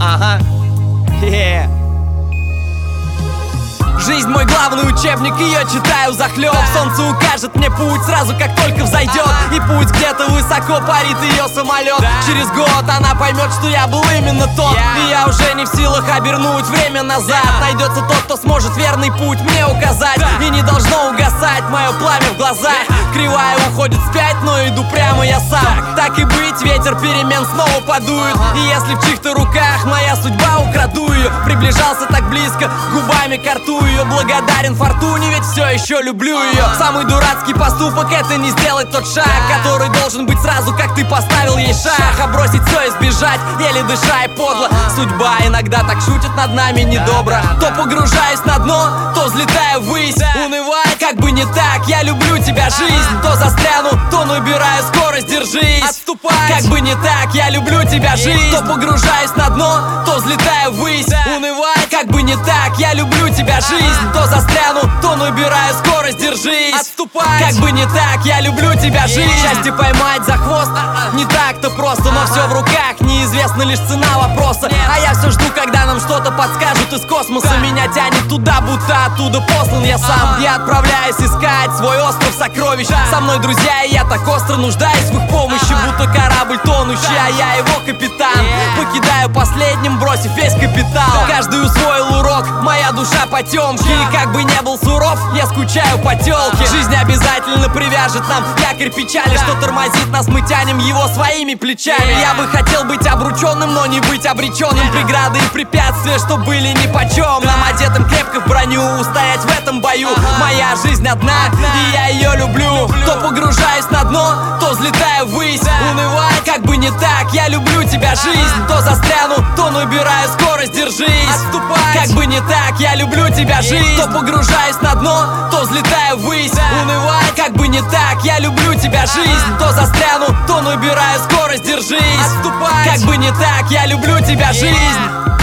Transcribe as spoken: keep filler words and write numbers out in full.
Ага. Yeah. Жизнь мой главный учебник, ее читаю захлеб. Солнце укажет мне путь сразу, как только взойдет. И путь где-то высоко парит ее самолет. Через год она поймет, что я был именно тот. И я уже не в силах обернуть время назад. Найдется тот, кто сможет верный путь мне указать. И не должно угасать мое пламя в глазах. Кривая уходит вспять, но иду прямо я сам. Так и быть, ветер перемен снова подует. И если в чьих-то руках моя судьба, украду ее. Приближался так близко, губами к рту ее. Благодарен фортуне, ведь все еще люблю ее. Самый дурацкий поступок — это не сделать тот шаг, который должен быть сразу, как ты поставил ей шаг. А бросить все и сбежать, еле дыша и подло. Судьба иногда так шутит над нами недобро. То погружаюсь на дно, то взлетаю ввысь. Унывай, как бы не так, я люблю тебя, жизнь. То застряну, то набираю скорость, держись. Отступай, как бы не так, я люблю тебя, жизнь. То погружаюсь на дно, то взлетаю ввысь. Унывай, как бы не так, я люблю тебя, жизнь. То застряну, то набираю скорость, держись. Отступай, как бы не так, я люблю тебя, жизнь. Счастье поймать за хвост не так-то просто, но все в руках, неизвестна лишь цена вопроса. А я все жду, когда нам что-то подскажут из космоса. Меня тянет туда, будто оттуда послан я сам. Я отправляюсь искать свой остров сокровищ. Со мной друзья, и я так остро нуждаюсь в их помощи. Будто корабль тонущий, а я его капитан. Покидаю последним, бросив весь капитал. Каждый усвоил урок, моя душа потемки. И как бы не был суров, я скучаю по тёлке. Жизнь обязательно привяжет нам якорь печали. Что тормозит нас, мы тянем его своими плечами. Я бы хотел быть обрученным, но не быть обреченным. Преграды и препятствия, что были нипочем. Нам одетым крепко в броню, устоять в этом бою. Моя жизнь одна, и я ее люблю. То погружаюсь на дно, то взлетаю ввысь. Унывай, как бы не так, я люблю тебя, жизнь. То застряну, то набираю скорость, держись. Отступай, как бы не так, я люблю тебя, жизнь. То погружаюсь на дно, то взлетаю ввысь. Унывай, как бы не так, я люблю тебя, жизнь. То застряну, то набираю скорость, держись. Отступай, как бы не так, я люблю тебя, жизнь.